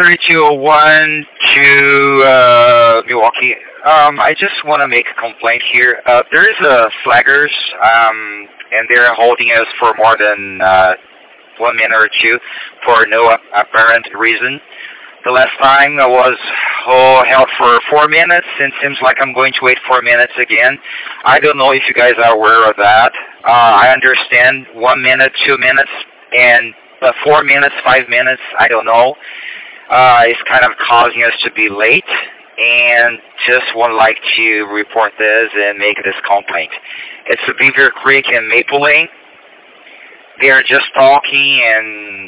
3201 to Milwaukee. I just want to make a complaint here. There is a flaggers, and they're holding us for more than 1 minute or two for no apparent reason. The last time I was held for 4 minutes, and seems like I'm going to wait 4 minutes again. I don't know if you guys are aware of that. I understand 1 minute, 2 minutes, and 4 minutes, 5 minutes. I don't know. It's kind of causing us to be late, and just would like to report this and make this complaint. It's a Beaver Creek and Maple Lane. They are just talking and